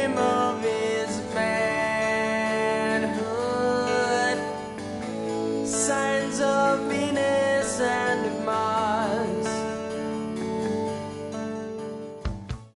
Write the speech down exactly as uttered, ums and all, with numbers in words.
dream of his manhood, signs of Venus and Mars.